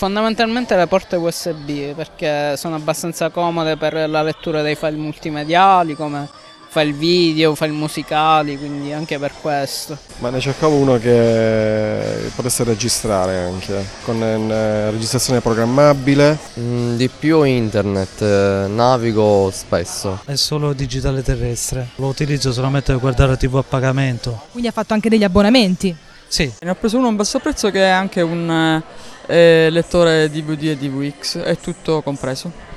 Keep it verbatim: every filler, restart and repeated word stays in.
Fondamentalmente le porte U S B perché sono abbastanza comode per la lettura dei file multimediali come file video, file musicali, quindi anche per questo. Ma ne cercavo uno che potesse registrare anche, con una registrazione programmabile. Mm, di più internet, eh, navigo spesso. È solo digitale terrestre, lo utilizzo solamente per guardare tivù a pagamento. Quindi ha fatto anche degli abbonamenti? Sì, Ne ho preso uno a un basso prezzo che è anche un eh, lettore D V D e D V X, è tutto compreso.